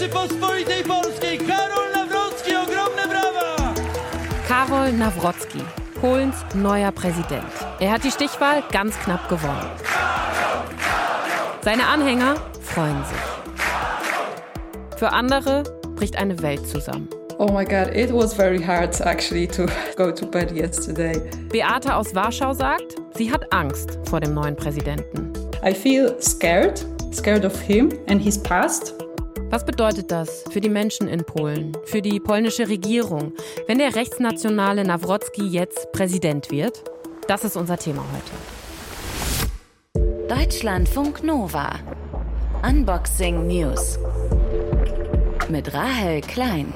Rzeczypospolitej Polskiej, Karol Nawrocki, ogromne brawa! Karol Nawrocki, Polens neuer Präsident. Er hat die Stichwahl ganz knapp gewonnen. Seine Anhänger freuen sich. Für andere bricht eine Welt zusammen. Oh my God, it was very hard actually to go to bed yesterday. Beata aus Warschau sagt, sie hat Angst vor dem neuen Präsidenten. I feel scared of him and his past. Was bedeutet das für die Menschen in Polen, für die polnische Regierung, wenn der rechtsnationale Nawrocki jetzt Präsident wird? Das ist unser Thema heute. Deutschlandfunk Nova. Unboxing News. Mit Rahel Klein.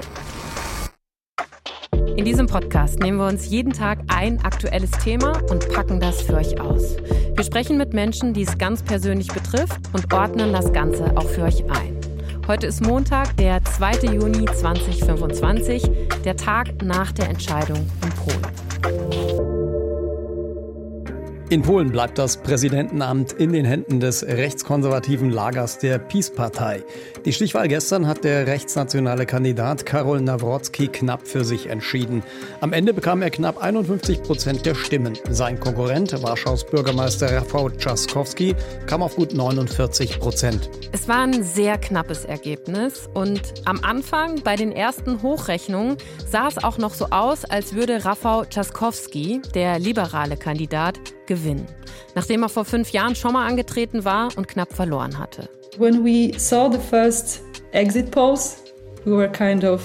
In diesem Podcast nehmen wir uns jeden Tag ein aktuelles Thema und packen das für euch aus. Wir sprechen mit Menschen, die es ganz persönlich betrifft und ordnen das Ganze auch für euch ein. Heute ist Montag, der 2. Juni 2025, der Tag nach der Entscheidung in Polen. In Polen bleibt das Präsidentenamt in den Händen des rechtskonservativen Lagers der PiS-Partei. Die Stichwahl gestern hat der rechtsnationale Kandidat Karol Nawrocki knapp für sich entschieden. Am Ende bekam er knapp 51% der Stimmen. Sein Konkurrent, Warschaus Bürgermeister Rafał Trzaskowski, kam auf gut 49%. Es war ein sehr knappes Ergebnis und am Anfang bei den ersten Hochrechnungen sah es auch noch so aus, als würde Rafał Trzaskowski, der liberale Kandidat, gewinnen, nachdem er vor 5 Jahren schon mal angetreten war und knapp verloren hatte. When we saw the first exit polls, we were kind of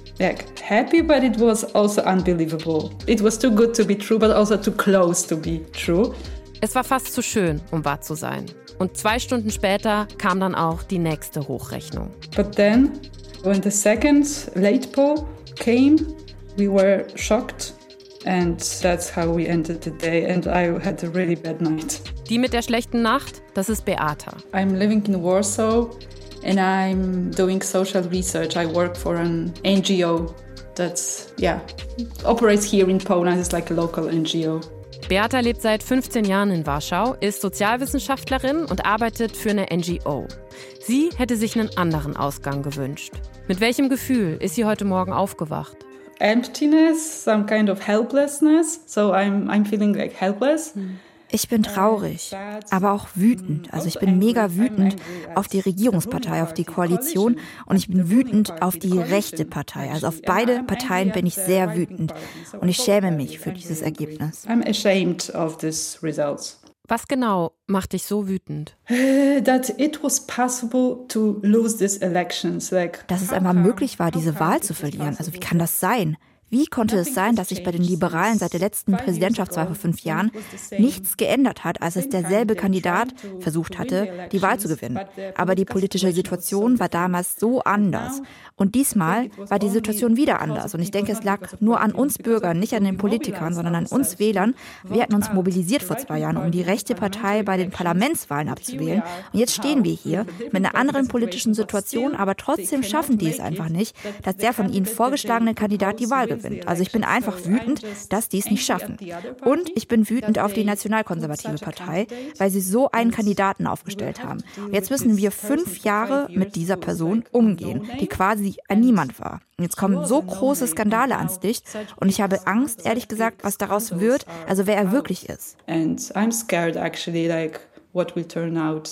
happy, but it was also unbelievable. It was too good to be true, but also too close to be true. Es war fast zu schön, um wahr zu sein. Und 2 Stunden später kam dann auch die nächste Hochrechnung. But then, when the second late poll came, we were shocked. And that's how we ended the day, and I had a really bad night. Die mit der schlechten Nacht, das ist Beata. I'm living in Warsaw and I'm doing social research. I work for an NGO that's, operates here in Poland. It's like a local NGO. Beata lebt seit 15 Jahren in Warschau, ist Sozialwissenschaftlerin und arbeitet für eine NGO. Sie hätte sich einen anderen Ausgang gewünscht. Mit welchem Gefühl ist sie heute Morgen aufgewacht? Emptiness, some kind of helplessness. So I'm feeling like helpless. Ich bin traurig, aber auch wütend. Also ich bin mega wütend auf die Regierungspartei, auf die Koalition und ich bin wütend auf die rechte Partei. Also auf beide Parteien bin ich sehr wütend und ich schäme mich für dieses Ergebnis. I'm ashamed of these results. Was genau macht dich so wütend? That it was possible to lose these elections. Dass es einmal möglich war, diese Wahl zu verlieren. Also wie kann das sein? Wie konnte es sein, dass sich bei den Liberalen seit der letzten Präsidentschaftswahl vor 5 Jahren nichts geändert hat, als es derselbe Kandidat versucht hatte, die Wahl zu gewinnen? Aber die politische Situation war damals so anders. Und diesmal war die Situation wieder anders. Und ich denke, es lag nur an uns Bürgern, nicht an den Politikern, sondern an uns Wählern. Wir hatten uns mobilisiert vor 2 Jahren, um die rechte Partei bei den Parlamentswahlen abzuwählen. Und jetzt stehen wir hier mit einer anderen politischen Situation, aber trotzdem schaffen die es einfach nicht, dass der von ihnen vorgeschlagene Kandidat die Wahl gewinnt. Also ich bin einfach wütend, dass die es nicht schaffen. Und ich bin wütend auf die nationalkonservative Partei, weil sie so einen Kandidaten aufgestellt haben. Jetzt müssen wir 5 Jahre mit dieser Person umgehen, die quasi ein Niemand war. Und jetzt kommen so große Skandale ans Licht und ich habe Angst, ehrlich gesagt, was daraus wird, also wer er wirklich ist. And I'm scared actually, like what will turn out.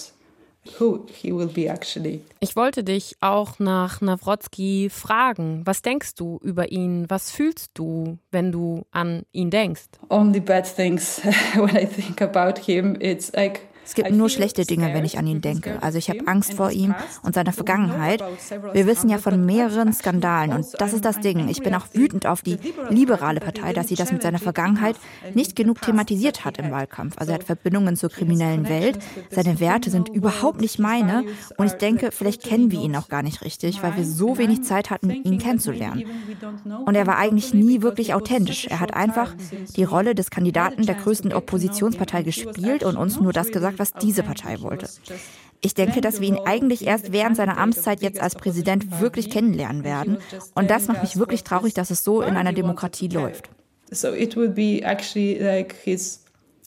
Who he will be actually. Ich wollte dich auch nach Nawrocki fragen. Was denkst du über ihn? Was fühlst du, wenn du an ihn denkst? Only bad things when I think about him. It's like Es gibt nur schlechte Dinge, wenn ich an ihn denke. Also ich habe Angst vor ihm und seiner Vergangenheit. Wir wissen ja von mehreren Skandalen und das ist das Ding. Ich bin auch wütend auf die liberale Partei, dass sie das mit seiner Vergangenheit nicht genug thematisiert hat im Wahlkampf. Also er hat Verbindungen zur kriminellen Welt. Seine Werte sind überhaupt nicht meine und ich denke, vielleicht kennen wir ihn auch gar nicht richtig, weil wir so wenig Zeit hatten, ihn kennenzulernen. Und er war eigentlich nie wirklich authentisch. Er hat einfach die Rolle des Kandidaten der größten Oppositionspartei gespielt und uns nur das gesagt, was diese Partei wollte. Ich denke, dass wir ihn eigentlich erst während seiner Amtszeit jetzt als Präsident wirklich kennenlernen werden. Und das macht mich wirklich traurig, dass es so in einer Demokratie läuft. So it would be actually like his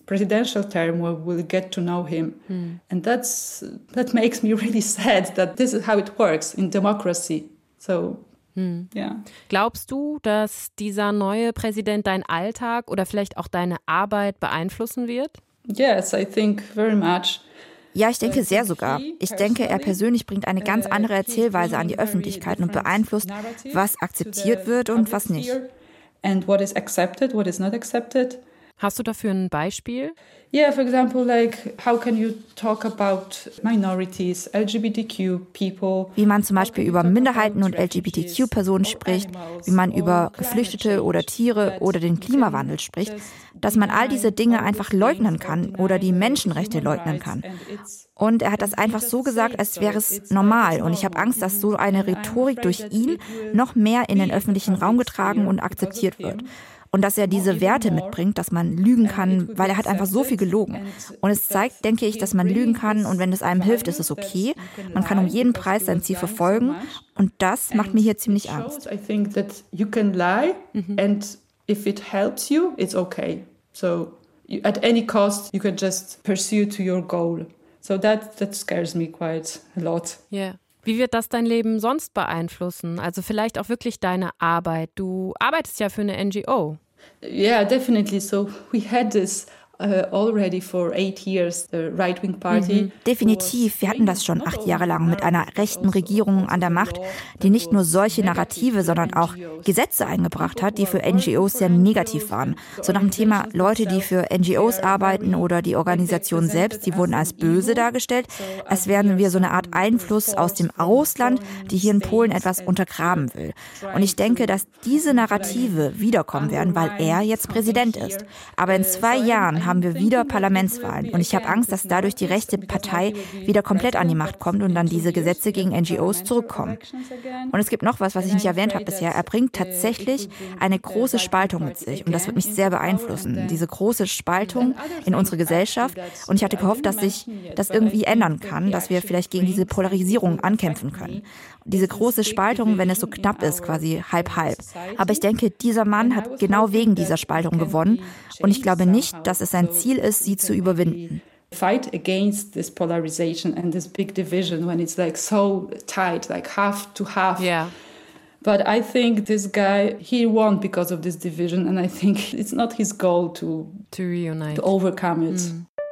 presidential term will get to know him. And that makes me really sad that this is how it works in democracy. So, yeah. Glaubst du, dass dieser neue Präsident deinen Alltag oder vielleicht auch deine Arbeit beeinflussen wird? Yes, I think very much. Ja, ich denke sehr sogar. Ich denke, er persönlich bringt eine ganz andere Erzählweise an die Öffentlichkeit und beeinflusst, was akzeptiert wird und was nicht. And what is accepted, what is not accepted. Hast du dafür ein Beispiel? Yeah, for example, like how can you talk about minorities, LGBTQ people? Wie man zum Beispiel über Minderheiten und LGBTQ-Personen spricht, wie man über Geflüchtete oder Tiere oder den Klimawandel spricht, dass man all diese Dinge einfach leugnen kann oder die Menschenrechte leugnen kann. Und er hat das einfach so gesagt, als wäre es normal. Und ich habe Angst, dass so eine Rhetorik durch ihn noch mehr in den öffentlichen Raum getragen und akzeptiert wird. Und dass er diese Werte mitbringt, dass man lügen kann, weil er hat einfach so viel gelogen. Und es zeigt, denke ich, dass man lügen kann und wenn es einem hilft, ist es okay. Man kann um jeden Preis sein Ziel verfolgen und das macht mir hier ziemlich Angst. I think that you can lie and if it helps you, it's okay. So at any cost, you can just pursue to your goal. So that scares me quite a lot. Yeah. Wie wird das dein Leben sonst beeinflussen? Also vielleicht auch wirklich deine Arbeit. Du arbeitest ja für eine NGO. Yeah, definitely. So we had this already for 8 years, the right-wing party. Definitiv, wir hatten das schon 8 Jahre lang mit einer rechten Regierung an der Macht, die nicht nur solche Narrative, sondern auch Gesetze eingebracht hat, die für NGOs sehr negativ waren. So nach dem Thema Leute, die für NGOs arbeiten oder die Organisation selbst, die wurden als böse dargestellt, als wären wir so eine Art Einfluss aus dem Ausland, die hier in Polen etwas untergraben will. Und ich denke, dass diese Narrative wiederkommen werden, weil er jetzt Präsident ist. Aber in 2 Jahren haben wir wieder Parlamentswahlen und ich habe Angst, dass dadurch die rechte Partei wieder komplett an die Macht kommt und dann diese Gesetze gegen NGOs zurückkommen. Und es gibt noch was ich nicht erwähnt habe bisher. Er bringt tatsächlich eine große Spaltung mit sich und das wird mich sehr beeinflussen. Diese große Spaltung in unserer Gesellschaft und ich hatte gehofft, dass sich das irgendwie ändern kann, dass wir vielleicht gegen diese Polarisierung ankämpfen können. Diese große Spaltung, wenn es so knapp ist, quasi halb-halb. Aber ich denke, dieser Mann hat genau wegen dieser Spaltung gewonnen und ich glaube nicht, dass es sein Ziel ist, sie zu überwinden. Fight against this polarization and this big division when it's like so tight, like half to half. Yeah. But I think this guy, he won because of this division and I think it's not his goal to reunite, to overcome it.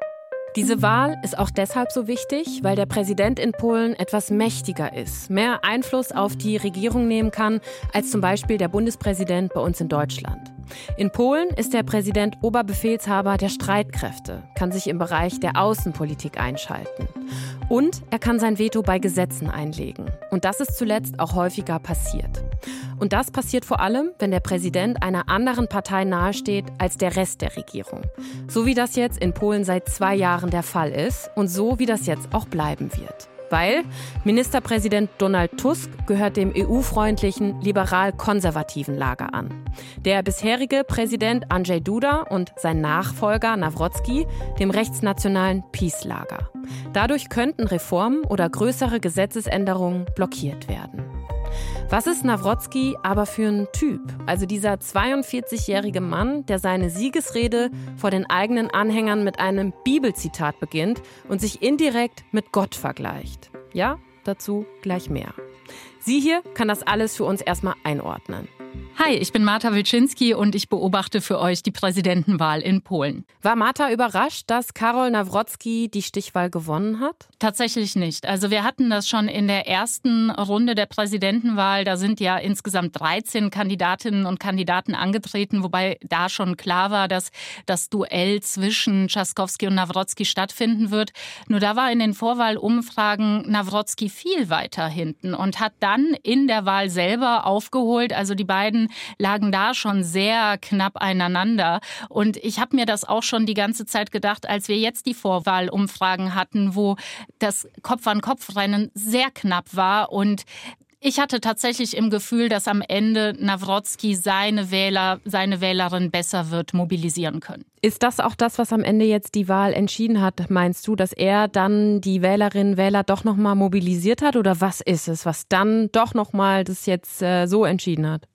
Diese Wahl ist auch deshalb so wichtig, weil der Präsident in Polen etwas mächtiger ist, mehr Einfluss auf die Regierung nehmen kann, als zum Beispiel der Bundespräsident bei uns in Deutschland. In Polen ist der Präsident Oberbefehlshaber der Streitkräfte, kann sich im Bereich der Außenpolitik einschalten. Und er kann sein Veto bei Gesetzen einlegen. Und das ist zuletzt auch häufiger passiert. Und das passiert vor allem, wenn der Präsident einer anderen Partei nahesteht als der Rest der Regierung. So wie das jetzt in Polen seit 2 Jahren der Fall ist und so wie das jetzt auch bleiben wird. Weil Ministerpräsident Donald Tusk gehört dem EU-freundlichen, liberal-konservativen Lager an. Der bisherige Präsident Andrzej Duda und sein Nachfolger Nawrocki dem rechtsnationalen PiS-Lager. Dadurch könnten Reformen oder größere Gesetzesänderungen blockiert werden. Was ist Nawrocki aber für ein Typ? Also dieser 42-jährige Mann, der seine Siegesrede vor den eigenen Anhängern mit einem Bibelzitat beginnt und sich indirekt mit Gott vergleicht. Ja, dazu gleich mehr. Sie hier kann das alles für uns erstmal einordnen. Hi, ich bin Marta Wilczynski und ich beobachte für euch die Präsidentenwahl in Polen. War Marta überrascht, dass Karol Nawrocki die Stichwahl gewonnen hat? Tatsächlich nicht. Also wir hatten das schon in der ersten Runde der Präsidentenwahl. Da sind ja insgesamt 13 Kandidatinnen und Kandidaten angetreten, wobei da schon klar war, dass das Duell zwischen Trzaskowski und Nawrocki stattfinden wird. Nur da war in den Vorwahlumfragen Nawrocki viel weiter hinten und hat dann in der Wahl selber aufgeholt. Also die beiden lagen da schon sehr knapp einander. Und ich habe mir das auch schon die ganze Zeit gedacht, als wir jetzt die Vorwahlumfragen hatten, wo das Kopf-an-Kopf-Rennen sehr knapp war. Und ich hatte tatsächlich im Gefühl, dass am Ende Nawrocki seine Wählerin besser wird mobilisieren können. Ist das auch das, was am Ende jetzt die Wahl entschieden hat, meinst du, dass er dann die Wählerinnen und Wähler doch nochmal mobilisiert hat? Oder was ist es, was dann doch nochmal das jetzt so entschieden hat?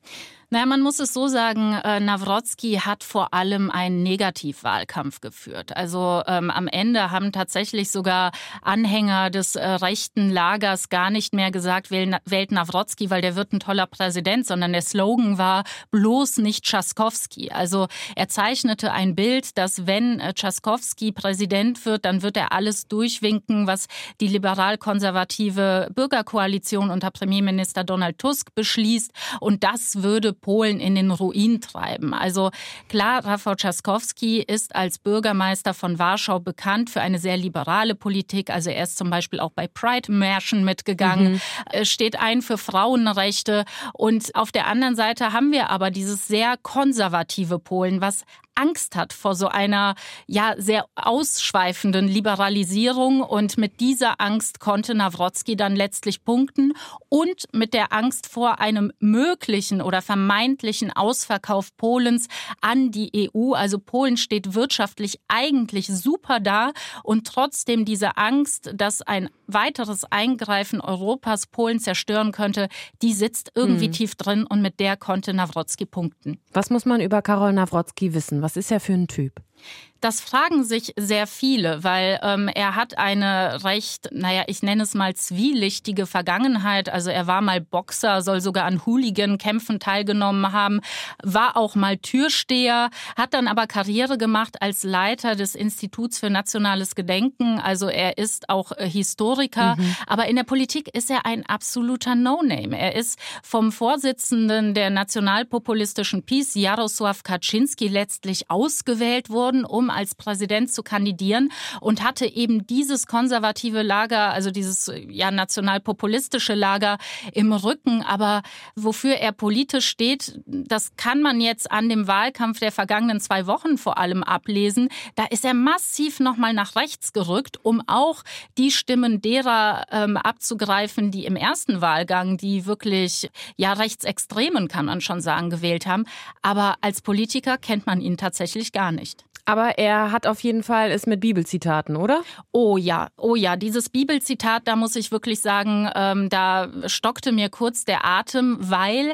Naja, man muss es so sagen, Nawrocki hat vor allem einen Negativwahlkampf geführt. Also am Ende haben tatsächlich sogar Anhänger des rechten Lagers gar nicht mehr gesagt, wählt Nawrocki, weil der wird ein toller Präsident, sondern der Slogan war, bloß nicht Trzaskowski. Also er zeichnete ein Bild, dass wenn Trzaskowski Präsident wird, dann wird er alles durchwinken, was die liberal-konservative Bürgerkoalition unter Premierminister Donald Tusk beschließt. Und das würde Polen in den Ruin treiben. Also klar, Rafał Trzaskowski ist als Bürgermeister von Warschau bekannt für eine sehr liberale Politik. Also er ist zum Beispiel auch bei Pride-Märschen mitgegangen, steht ein für Frauenrechte. Und auf der anderen Seite haben wir aber dieses sehr konservative Polen, was Angst hat vor so einer sehr ausschweifenden Liberalisierung. Und mit dieser Angst konnte Nawrocki dann letztlich punkten und mit der Angst vor einem möglichen oder vermeintlichen Ausverkauf Polens an die EU. Also Polen steht wirtschaftlich eigentlich super da und trotzdem diese Angst, dass ein weiteres Eingreifen Europas Polen zerstören könnte, die sitzt irgendwie tief drin und mit der konnte Nawrocki punkten. Was muss man über Karol Nawrocki wissen? Was ist er für ein Typ? Das fragen sich sehr viele, weil er hat eine recht, ich nenne es mal zwielichtige Vergangenheit. Also er war mal Boxer, soll sogar an Hooligan-Kämpfen teilgenommen haben, war auch mal Türsteher, hat dann aber Karriere gemacht als Leiter des Instituts für nationales Gedenken. Also er ist auch Historiker, aber in der Politik ist er ein absoluter No-Name. Er ist vom Vorsitzenden der nationalpopulistischen PiS, Jarosław Kaczyński, letztlich ausgewählt worden, um als Präsident zu kandidieren und hatte eben dieses konservative Lager, also dieses nationalpopulistische Lager im Rücken. Aber wofür er politisch steht, das kann man jetzt an dem Wahlkampf der vergangenen 2 Wochen vor allem ablesen. Da ist er massiv nochmal nach rechts gerückt, um auch die Stimmen derer abzugreifen, die im ersten Wahlgang, die wirklich rechtsextremen, kann man schon sagen, gewählt haben. Aber als Politiker kennt man ihn tatsächlich gar nicht. Aber er hat auf jeden Fall es mit Bibelzitaten, oder? Oh ja, dieses Bibelzitat, da muss ich wirklich sagen, da stockte mir kurz der Atem, weil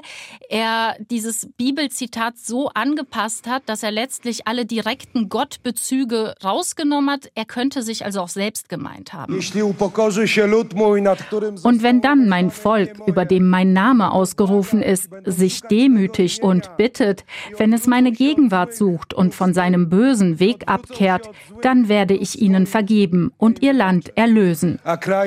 er dieses Bibelzitat so angepasst hat, dass er letztlich alle direkten Gottbezüge rausgenommen hat. Er könnte sich also auch selbst gemeint haben. Und wenn dann mein Volk, über dem mein Name ausgerufen ist, sich demütigt und bittet, wenn es meine Gegenwart sucht und von seinem bösen Weg abkehrt, dann werde ich ihnen vergeben und ihr Land erlösen.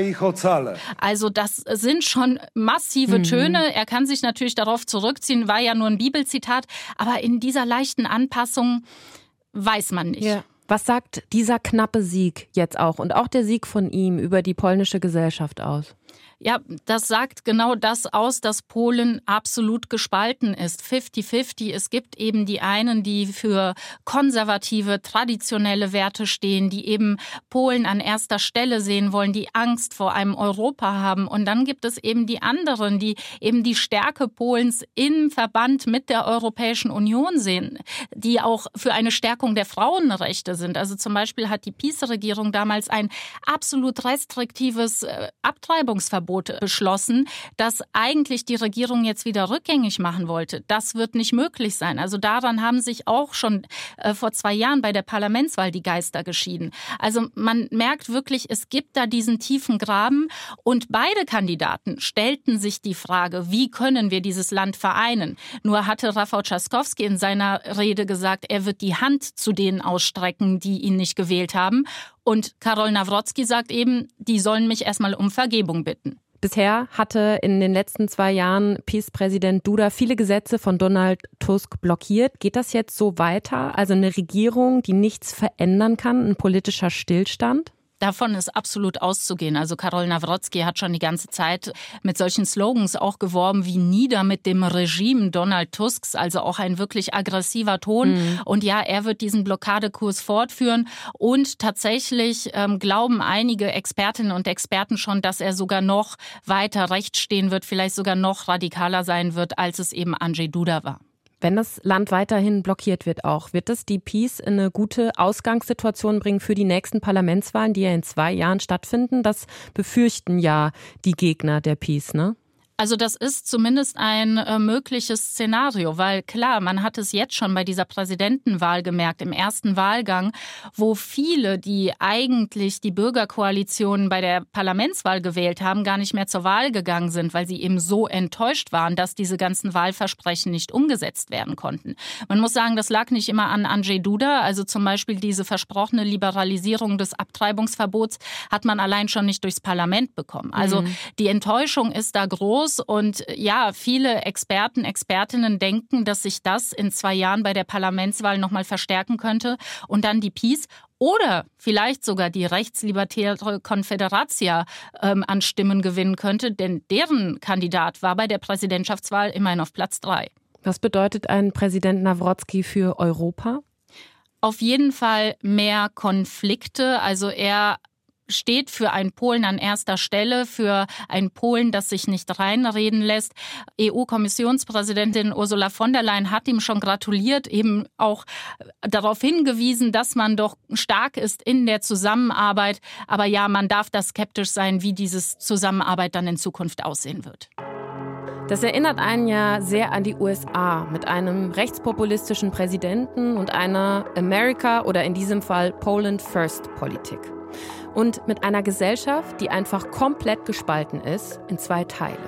Also das sind schon massive Töne. Er kann sich natürlich darauf zurückziehen, war ja nur ein Bibelzitat, aber in dieser leichten Anpassung weiß man nicht. Ja. Was sagt dieser knappe Sieg jetzt auch und auch der Sieg von ihm über die polnische Gesellschaft aus? Ja, das sagt genau das aus, dass Polen absolut gespalten ist. 50-50. Es gibt eben die einen, die für konservative, traditionelle Werte stehen, die eben Polen an erster Stelle sehen wollen, die Angst vor einem Europa haben. Und dann gibt es eben die anderen, die eben die Stärke Polens im Verband mit der Europäischen Union sehen, die auch für eine Stärkung der Frauenrechte sind. Also zum Beispiel hat die PiS-Regierung damals ein absolut restriktives Abtreibungsverbot beschlossen, das eigentlich die Regierung jetzt wieder rückgängig machen wollte. Das wird nicht möglich sein. Also daran haben sich auch schon vor 2 Jahren bei der Parlamentswahl die Geister geschieden. Also man merkt wirklich, es gibt da diesen tiefen Graben und beide Kandidaten stellten sich die Frage, wie können wir dieses Land vereinen? Nur hatte Rafał Trzaskowski in seiner Rede gesagt, er wird die Hand zu denen ausstrecken, die ihn nicht gewählt haben. Und Karol Nawrocki sagt eben, die sollen mich erstmal um Vergebung bitten. Bisher hatte in den letzten 2 Jahren PiS-Präsident Duda viele Gesetze von Donald Tusk blockiert. Geht das jetzt so weiter? Also eine Regierung, die nichts verändern kann, ein politischer Stillstand? Davon ist absolut auszugehen. Also Karol Nawrocki hat schon die ganze Zeit mit solchen Slogans auch geworben wie nieder mit dem Regime Donald Tusks, also auch ein wirklich aggressiver Ton. Und ja, er wird diesen Blockadekurs fortführen und tatsächlich glauben einige Expertinnen und Experten schon, dass er sogar noch weiter rechts stehen wird, vielleicht sogar noch radikaler sein wird, als es eben Andrzej Duda war. Wenn das Land weiterhin blockiert wird auch, wird das die PiS in eine gute Ausgangssituation bringen für die nächsten Parlamentswahlen, die ja in 2 Jahren stattfinden? Das befürchten ja die Gegner der PiS, ne? Also das ist zumindest ein mögliches Szenario, weil klar, man hat es jetzt schon bei dieser Präsidentenwahl gemerkt, im ersten Wahlgang, wo viele, die eigentlich die Bürgerkoalition bei der Parlamentswahl gewählt haben, gar nicht mehr zur Wahl gegangen sind, weil sie eben so enttäuscht waren, dass diese ganzen Wahlversprechen nicht umgesetzt werden konnten. Man muss sagen, das lag nicht immer an Andrzej Duda, also zum Beispiel diese versprochene Liberalisierung des Abtreibungsverbots hat man allein schon nicht durchs Parlament bekommen. Also die Enttäuschung ist da groß. Und ja, viele Experten, Expertinnen denken, dass sich das in 2 Jahren bei der Parlamentswahl nochmal verstärken könnte und dann die PiS oder vielleicht sogar die rechtslibertäre Confederația an Stimmen gewinnen könnte, denn deren Kandidat war bei der Präsidentschaftswahl immerhin auf Platz 3. Was bedeutet ein Präsident Nawrocki für Europa? Auf jeden Fall mehr Konflikte. Also er steht für ein Polen an erster Stelle, für ein Polen, das sich nicht reinreden lässt. EU-Kommissionspräsidentin Ursula von der Leyen hat ihm schon gratuliert, eben auch darauf hingewiesen, dass man doch stark ist in der Zusammenarbeit. Aber ja, man darf da skeptisch sein, wie diese Zusammenarbeit dann in Zukunft aussehen wird. Das erinnert einen ja sehr an die USA mit einem rechtspopulistischen Präsidenten und einer America oder in diesem Fall Poland First Politik. Und mit einer Gesellschaft, die einfach komplett gespalten ist in 2 Teile.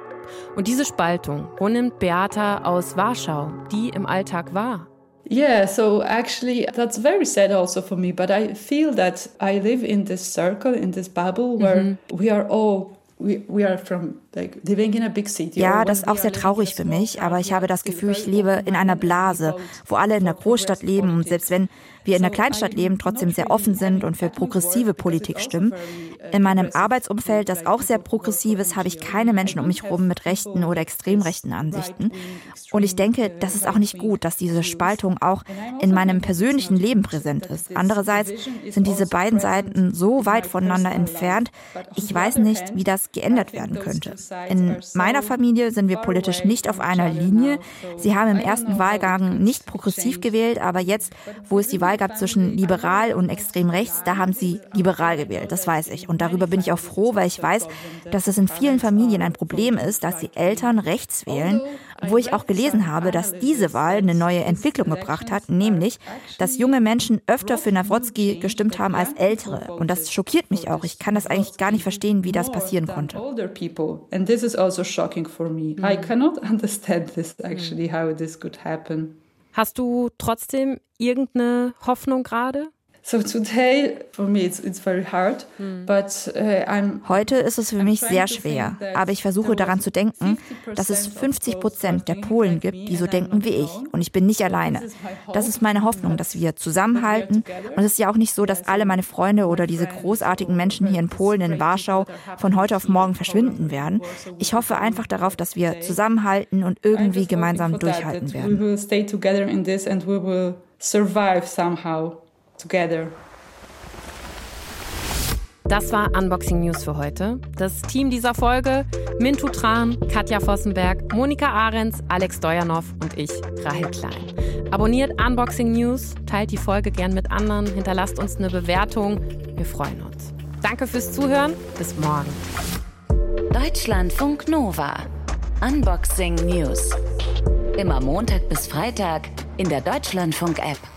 Und diese Spaltung, wo nimmt Beata aus Warschau die im Alltag wahr? Yeah, so actually that's very sad also for me, but I feel that I live in this circle, in this bubble where we are all we are from like living in a big city. Ja, das ist auch sehr traurig für mich, aber ich habe das Gefühl, ich lebe in einer Blase, wo alle in der Großstadt leben und selbst wenn wir in der Kleinstadt leben, trotzdem sehr offen sind und für progressive Politik stimmen. In meinem Arbeitsumfeld, das auch sehr progressiv ist, habe ich keine Menschen um mich herum mit rechten oder extrem rechten Ansichten. Und ich denke, das ist auch nicht gut, dass diese Spaltung auch in meinem persönlichen Leben präsent ist. Andererseits sind diese beiden Seiten so weit voneinander entfernt, ich weiß nicht, wie das geändert werden könnte. In meiner Familie sind wir politisch nicht auf einer Linie. Sie haben im ersten Wahlgang nicht progressiv gewählt, aber jetzt, wo es die Wahl gab zwischen liberal und extrem rechts, da haben sie liberal gewählt, das weiß ich. Und darüber bin ich auch froh, weil ich weiß, dass es in vielen Familien ein Problem ist, dass die Eltern rechts wählen, wo ich auch gelesen habe, dass diese Wahl eine neue Entwicklung gebracht hat, nämlich, dass junge Menschen öfter für Nawrocki gestimmt haben als ältere. Und das schockiert mich auch. Ich kann das eigentlich gar nicht verstehen, wie das passieren konnte. And this is also shocking for me. I cannot understand this actually, how this could happen. Hast du trotzdem irgendeine Hoffnung gerade? So today, for me, it's very hard, but Heute ist es für mich sehr schwer, aber ich versuche daran zu denken, dass es 50% der Polen gibt, die so denken wie ich. Und ich bin nicht alleine. Das ist meine Hoffnung, dass wir zusammenhalten. Und es ist ja auch nicht so, dass alle meine Freunde oder diese großartigen Menschen hier in Polen, in Warschau, von heute auf morgen verschwinden werden. Ich hoffe einfach darauf, dass wir zusammenhalten und irgendwie gemeinsam durchhalten werden. We will stay together in this and we will survive somehow. Together. Das war Unboxing News für heute. Das Team dieser Folge: Mintu Tran, Katja Vossenberg, Monika Ahrens, Alex Stojanov und ich, Rahel Klein. Abonniert Unboxing News, teilt die Folge gern mit anderen, hinterlasst uns eine Bewertung. Wir freuen uns. Danke fürs Zuhören. Bis morgen. Deutschlandfunk Nova. Unboxing News. Immer Montag bis Freitag in der Deutschlandfunk-App.